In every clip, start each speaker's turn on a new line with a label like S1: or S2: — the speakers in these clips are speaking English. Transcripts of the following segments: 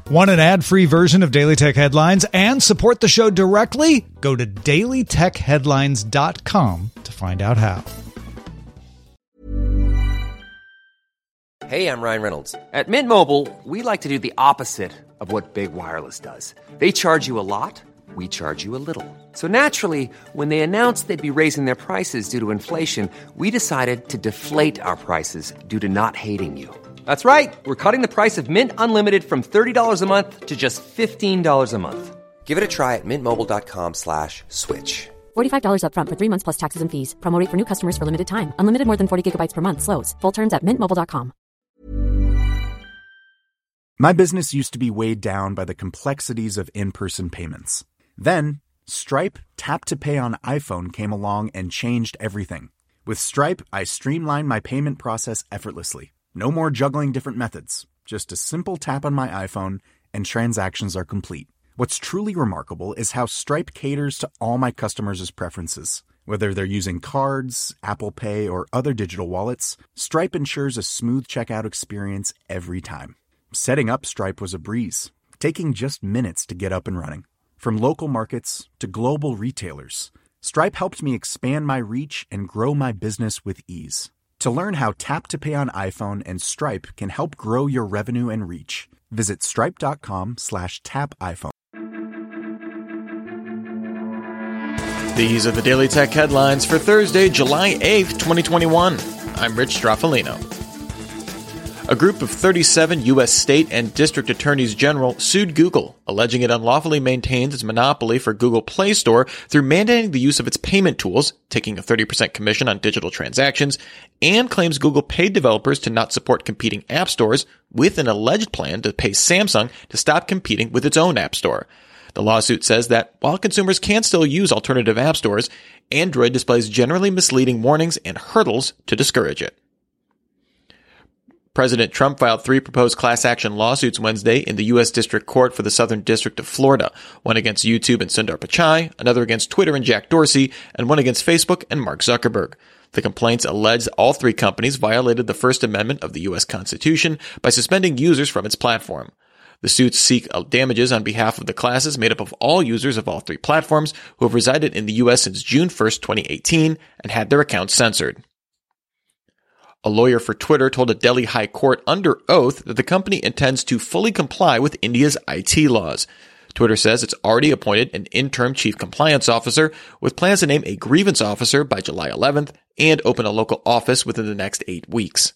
S1: Want an ad-free version of Daily Tech Headlines and support the show directly? Go to dailytechheadlines.com to find out how.
S2: Hey, I'm Ryan Reynolds. At Mint Mobile, we like to do the opposite of what Big Wireless does. They charge you a lot, we charge you a little. So naturally, when they announced they'd be raising their prices due to inflation, we decided to deflate our prices due to not hating you. That's right. We're cutting the price of Mint Unlimited from $30 a month to just $15 a month. Give it a try at mintmobile.com/switch.
S3: $45 up front for 3 months plus taxes and fees. Promo rate for new customers for limited time. Unlimited more than 40 gigabytes per month slows. Full terms at mintmobile.com.
S4: My business used to be weighed down by the complexities of in-person payments. Then, Stripe Tap to Pay on iPhone came along and changed everything. With Stripe, I streamlined my payment process effortlessly. No more juggling different methods. Just a simple tap on my iPhone and transactions are complete. What's truly remarkable is how Stripe caters to all my customers' preferences. Whether they're using cards, Apple Pay, or other digital wallets, Stripe ensures a smooth checkout experience every time. Setting up Stripe was a breeze, taking just minutes to get up and running. From local markets to global retailers, Stripe helped me expand my reach and grow my business with ease. To learn how Tap to Pay on iPhone and Stripe can help grow your revenue and reach, visit stripe.com/tapiphone.
S5: These are the Daily Tech headlines for Thursday, July 8th, 2021. I'm Rich Straffolino. A group of 37 U.S. state and district attorneys general sued Google, alleging it unlawfully maintains its monopoly for Google Play Store through mandating the use of its payment tools, taking a 30% commission on digital transactions, and claims Google paid developers to not support competing app stores with an alleged plan to pay Samsung to stop competing with its own app store. The lawsuit says that while consumers can still use alternative app stores, Android displays generally misleading warnings and hurdles to discourage it. President Trump filed 3 proposed class action lawsuits Wednesday in the U.S. District Court for the Southern District of Florida, one against YouTube and Sundar Pichai, another against Twitter and Jack Dorsey, and one against Facebook and Mark Zuckerberg. The complaints allege all 3 companies violated the First Amendment of the U.S. Constitution by suspending users from its platform. The suits seek damages on behalf of the classes made up of all users of all 3 platforms who have resided in the U.S. since June 1st, 2018, and had their accounts censored. A lawyer for Twitter told a Delhi High Court under oath that the company intends to fully comply with India's IT laws. Twitter says it's already appointed an interim chief compliance officer with plans to name a grievance officer by July 11th and open a local office within the next 8 weeks.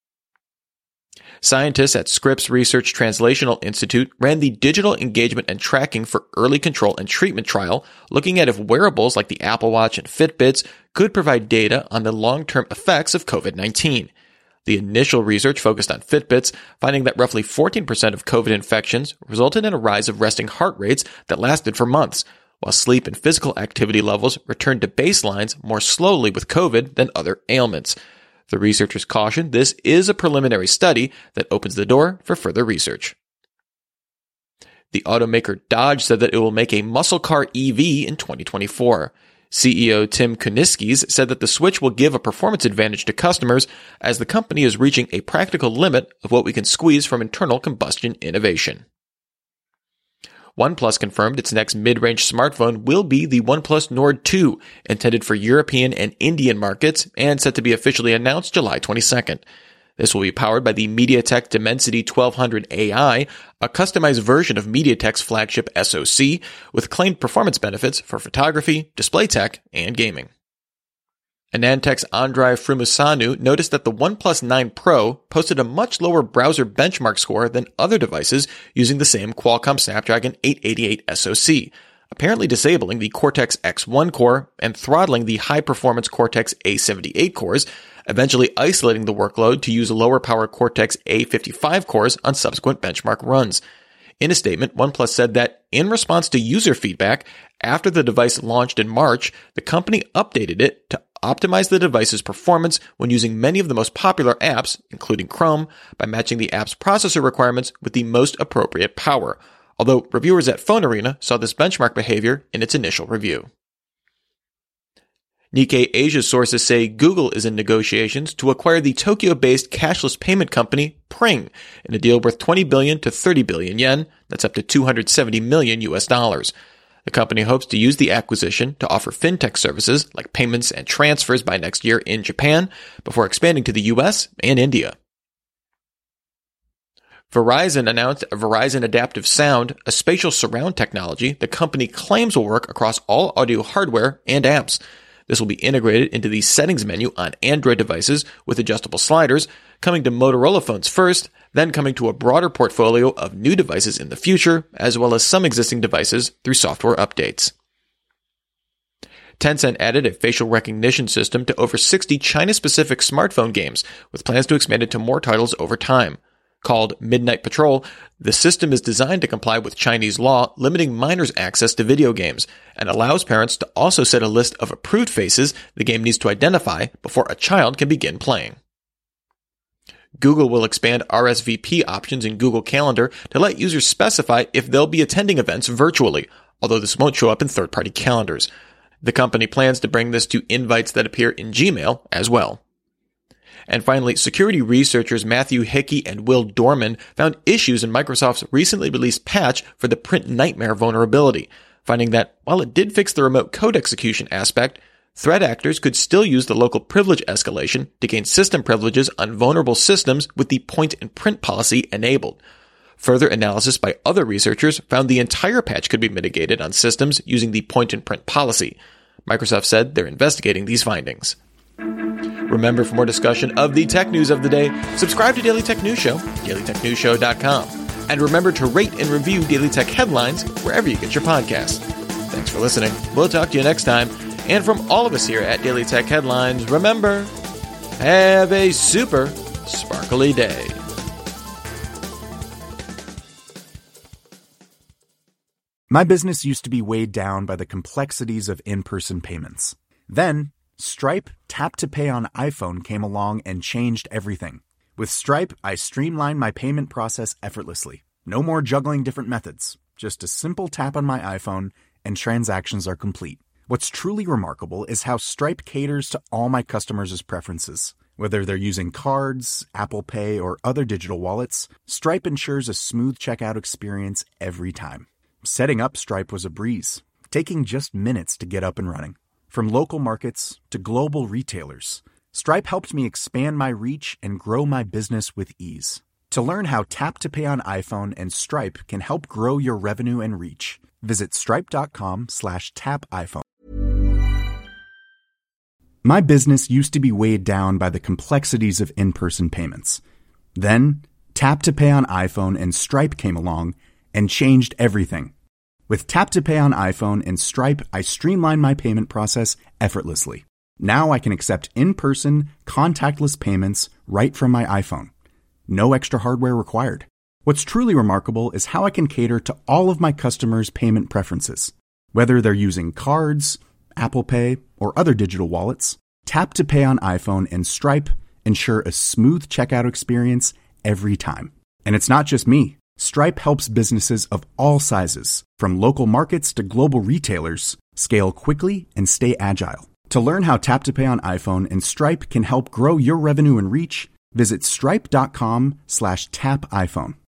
S5: Scientists at Scripps Research Translational Institute ran the Digital Engagement and Tracking for Early Control and Treatment trial, looking at if wearables like the Apple Watch and Fitbits could provide data on the long-term effects of COVID-19. The initial research focused on Fitbits, finding that roughly 14% of COVID infections resulted in a rise of resting heart rates that lasted for months, while sleep and physical activity levels returned to baselines more slowly with COVID than other ailments. The researchers cautioned this is a preliminary study that opens the door for further research. The automaker Dodge said that it will make a muscle car EV in 2024. CEO Tim Kuniskis said that the switch will give a performance advantage to customers as the company is reaching a practical limit of what we can squeeze from internal combustion innovation. OnePlus confirmed its next mid-range smartphone will be the OnePlus Nord 2, intended for European and Indian markets and set to be officially announced July 22nd. This will be powered by the MediaTek Dimensity 1200 AI, a customized version of MediaTek's flagship SoC, with claimed performance benefits for photography, display tech, and gaming. AnandTech's Andrei Frumusanu noticed that the OnePlus 9 Pro posted a much lower browser benchmark score than other devices using the same Qualcomm Snapdragon 888 SoC, apparently disabling the Cortex-X1 core and throttling the high-performance Cortex-A78 cores, eventually isolating the workload to use lower-power Cortex-A55 cores on subsequent benchmark runs. In a statement, OnePlus said that in response to user feedback, after the device launched in March, the company updated it to optimize the device's performance when using many of the most popular apps, including Chrome, by matching the app's processor requirements with the most appropriate power, although reviewers at Phone Arena saw this benchmark behavior in its initial review. Nikkei Asia sources say Google is in negotiations to acquire the Tokyo-based cashless payment company Pring in a deal worth 20 billion to 30 billion yen. That's up to $270 million US. The company hopes to use the acquisition to offer fintech services like payments and transfers by next year in Japan before expanding to the US and India. Verizon announced Verizon Adaptive Sound, a spatial surround technology the company claims will work across all audio hardware and apps. This will be integrated into the settings menu on Android devices with adjustable sliders, coming to Motorola phones first, then coming to a broader portfolio of new devices in the future, as well as some existing devices through software updates. Tencent added a facial recognition system to over 60 China-specific smartphone games, with plans to expand it to more titles over time. Called Midnight Patrol, the system is designed to comply with Chinese law limiting minors' access to video games and allows parents to also set a list of approved faces the game needs to identify before a child can begin playing. Google will expand RSVP options in Google Calendar to let users specify if they'll be attending events virtually, although this won't show up in third-party calendars. The company plans to bring this to invites that appear in Gmail as well. And finally, security researchers Matthew Hickey and Will Dorman found issues in Microsoft's recently released patch for the Print Nightmare vulnerability, finding that while it did fix the remote code execution aspect, threat actors could still use the local privilege escalation to gain system privileges on vulnerable systems with the point and print policy enabled. Further analysis by other researchers found the entire patch could be mitigated on systems using the point and print policy. Microsoft said they're investigating these findings. Remember, for more discussion of the tech news of the day, subscribe to Daily Tech News Show, dailytechnewsshow.com. And remember to rate and review Daily Tech Headlines wherever you get your podcasts. Thanks for listening. We'll talk to you next time. And from all of us here at Daily Tech Headlines, remember, have a super sparkly day.
S4: My business used to be weighed down by the complexities of in-person payments. Then, Stripe Tap to Pay on iPhone came along and changed everything. With Stripe, I streamlined my payment process effortlessly. No more juggling different methods. Just a simple tap on my iPhone and transactions are complete. What's truly remarkable is how Stripe caters to all my customers' preferences. Whether they're using cards, Apple Pay, or other digital wallets, Stripe ensures a smooth checkout experience every time. Setting up Stripe was a breeze, taking just minutes to get up and running. From local markets to global retailers, Stripe helped me expand my reach and grow my business with ease. To learn how Tap to Pay on iPhone and Stripe can help grow your revenue and reach, visit stripe.com/tapiphone. My business used to be weighed down by the complexities of in-person payments. Then, Tap to Pay on iPhone and Stripe came along and changed everything. With Tap to Pay on iPhone and Stripe, I streamlined my payment process effortlessly. Now I can accept in-person, contactless payments right from my iPhone. No extra hardware required. What's truly remarkable is how I can cater to all of my customers' payment preferences. Whether they're using cards, Apple Pay, or other digital wallets, Tap to Pay on iPhone and Stripe ensure a smooth checkout experience every time. And it's not just me. Stripe helps businesses of all sizes, from local markets to global retailers, scale quickly and stay agile. To learn how Tap to Pay on iPhone and Stripe can help grow your revenue and reach, visit stripe.com/tapiphone.